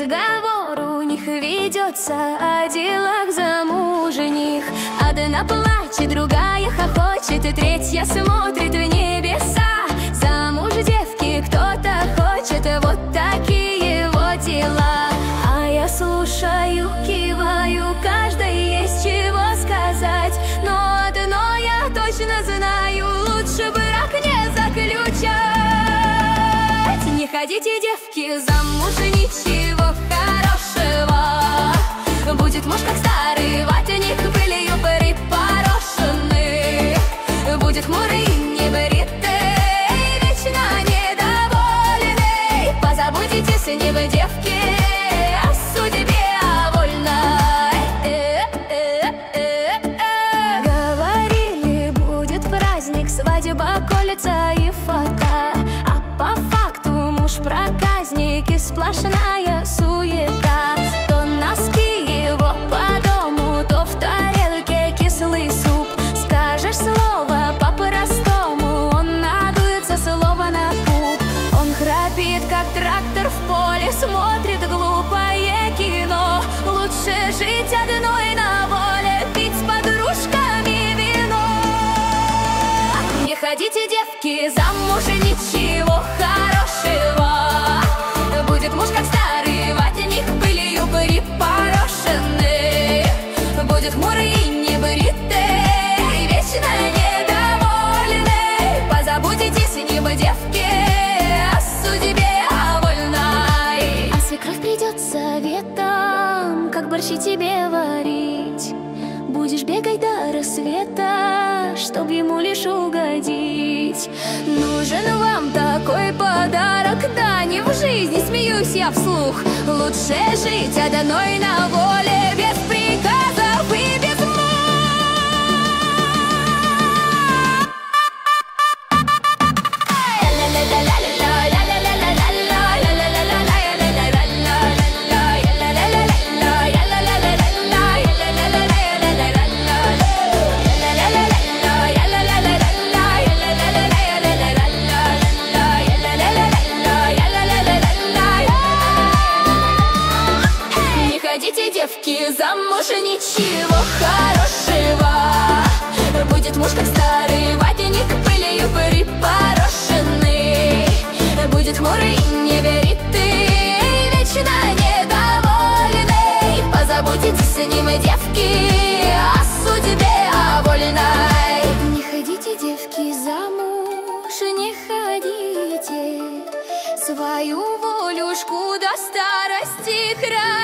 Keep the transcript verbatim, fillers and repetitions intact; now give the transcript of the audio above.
разговор у них ведется о делах замужних. Одна плачет, другая хохочет, и третья смотрит в небеса. Замуж девки кто-то хочет, вот такие вот дела. А я слушаю, киваю, каждой есть чего сказать. Но одно я точно знаю, лучше брак не заключать. Не ходите, девки, замуж, ничего хорошего. Будет муж как старый ватник, пылью припорошенный. Будет хмурый, небритый, вечно недовольный. Позаботитесь, не вы, девки, о судьбе вольной. Говорили, будет праздник, свадьба, кольца и фото. А по факту муж проказник и сплошная суета. То носки его по дому, то в тарелке кислый суп. Скажешь слово по-простому, он надуется слово на пуп. Он храпит, как трактор в поле, смотрит глупое кино. Лучше жить одной на воле, пить с подружками вино. Не ходите, девки, замуж, ничего хорошего. Будет муж как старый ватник, пылью припорошенный. Будет хмурый, небритый, вечно недовольный. Позаботитесь, не вы, девки, о судьбе вольной. А свекровь придет с советом, как борщи тебе варить. Будешь бегать до рассвета, чтоб ему лишь угодить. Нужен вам такой подарок, да не в жизни, смеюсь я вслух. Лучше жить одной на воле, без приказов и без мук. Девки, замуж, ничего хорошего. Будет муж как старый ватник, пылью припорошенный. Будет хмурый, небритый, вечно недовольный. Позаботитесь, не мы, девки, о судьбе вольной. Не ходите, девки, замуж, не ходите. Свою волюшку до старости храните.